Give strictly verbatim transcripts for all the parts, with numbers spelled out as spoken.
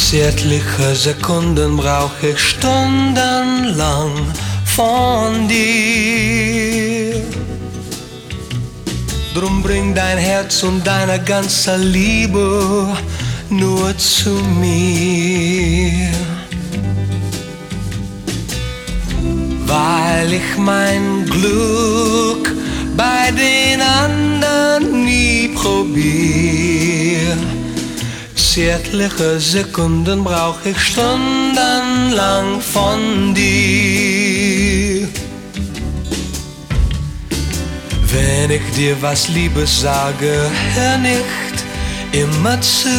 Zärtliche Sekunden brauch ich stundenlang von dir. Drum bring dein Herz und deine ganze Liebe nur zu mir. Weil ich mein Glück bei den anderen nie probier. Zärtliche Sekunden brauch ich stundenlang von dir. Wenn ich dir was Liebes sage, hör nicht immer zu.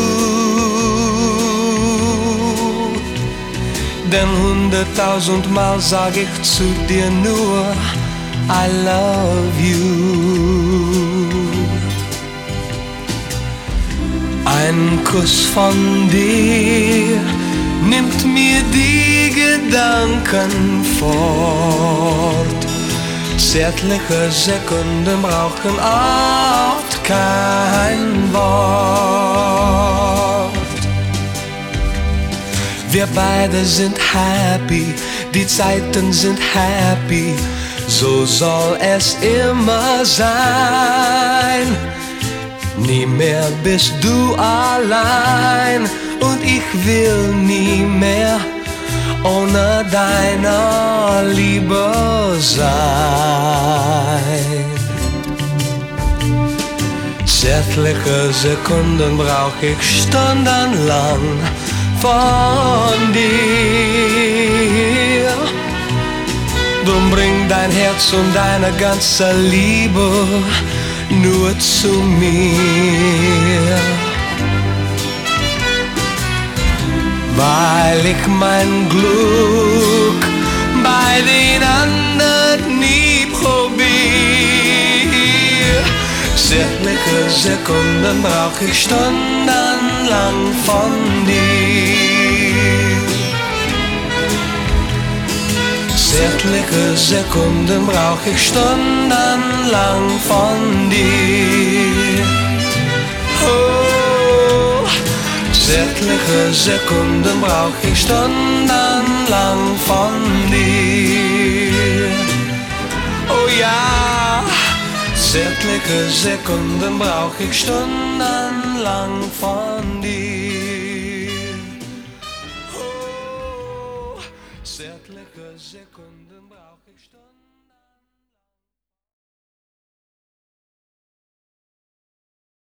Denn hunderttausendmal sag ich zu dir nur I love you. Ein Kuss von dir nimmt mir die Gedanken fort. Zärtliche Sekunden brauchen oft kein Wort. Wir beide sind happy, die Zeiten sind happy, so soll es immer sein. Nie mehr bist du allein und ich will nie mehr ohne deine Liebe sein. Zärtliche Sekunden brauch ich stundenlang von dir. Drum bring dein Herz und deine ganze Liebe nur zu mir. Weil ich mein Glück bei den anderen nie probier. Zärtliche Sekunden brauch ich stundenlang von dir. Zärtliche Sekunden brauch ich stundenlang von dir. Oh, zärtliche Sekunden brauch ich stundenlang von dir. Oh ja, zärtliche Sekunden brauch ich stundenlang von dir.